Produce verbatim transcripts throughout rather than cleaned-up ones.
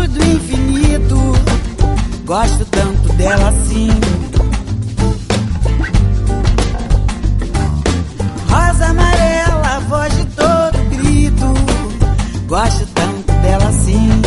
monstro do infinito. Gosto tanto dela assim. Rosa amarela, voz de todo grito. Gosto tanto dela assim.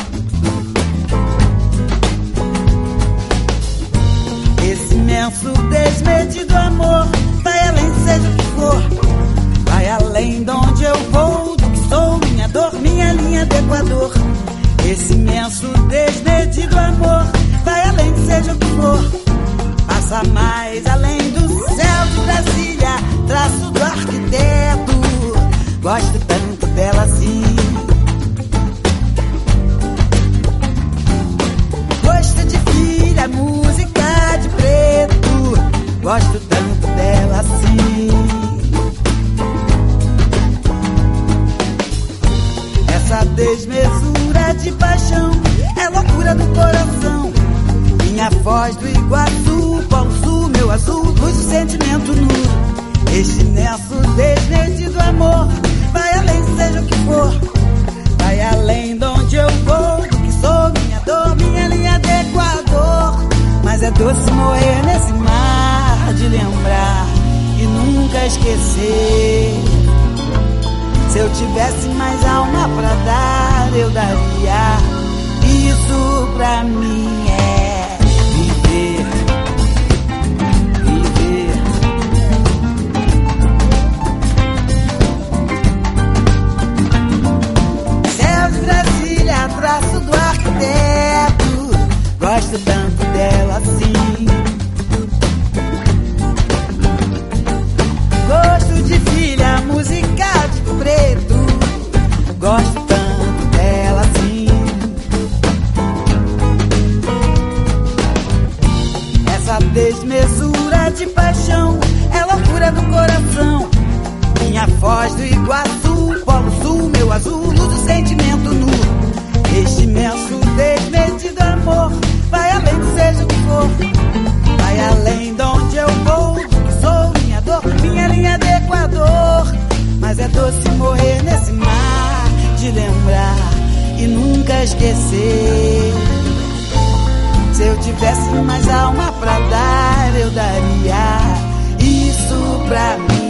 Esse imenso desmedido amor vai além, seja o que for. Vai além de onde eu vou, do que sou, minha dor, minha linha de Equador. Esse imenso desmedido amor vai além, seja o que for. Passa mais além do céu de Brasília, traço do arquiteto. Gosto tanto dela assim. Gosto de filha, música de preto. Gosto tanto dela assim. Essa desmesura de paixão é loucura do coração. Minha voz do Iguaçu, Polo Sul, meu azul, luz do sentimento nu. Este imenso desmedido amor vai além, seja o que for. Vai além de onde eu vou, do que sou, minha dor, minha linha de Equador. Mas é doce morrer nesse mar de lembrar e nunca esquecer. Se eu tivesse mais alma pra dar, eu daria. Isso pra mim é viver, viver. Céu de Brasília, traço do arquiteto. Gosto tanto dela assim. Gosto de filha, música de preto. Gosto tanto dela assim. Essa desmesura de paixão é loucura do coração. Minha voz do Iguaçu, Polo Sul, meu azul, luz do sentimento nu. Este imenso desmedido amor vai além, seja o que for. Vai além de onde eu vou, do que sou, minha dor, minha linha de Equador. Mas é doce morrer nesse mar de lembrar e nunca esquecer. Se eu tivesse mais alma pra dar, eu daria. Isso pra mim